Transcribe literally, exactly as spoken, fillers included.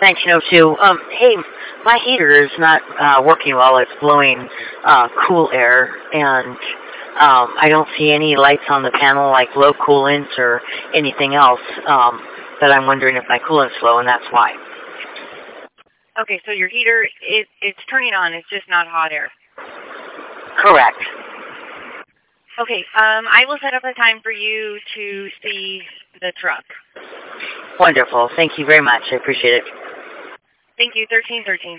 thanks, you know, too. Um, hey, my heater is not uh, working well. It's blowing uh, cool air, and um, I don't see any lights on the panel like low coolants or anything else. Um, but I'm wondering if my coolant's low, and that's why. Okay, so your heater, it, it's turning on. It's just not hot air. Correct. Okay, um, I will set up a time for you to see the truck. Wonderful. Thank you very much. I appreciate it. Thank you. thirteen thirteen.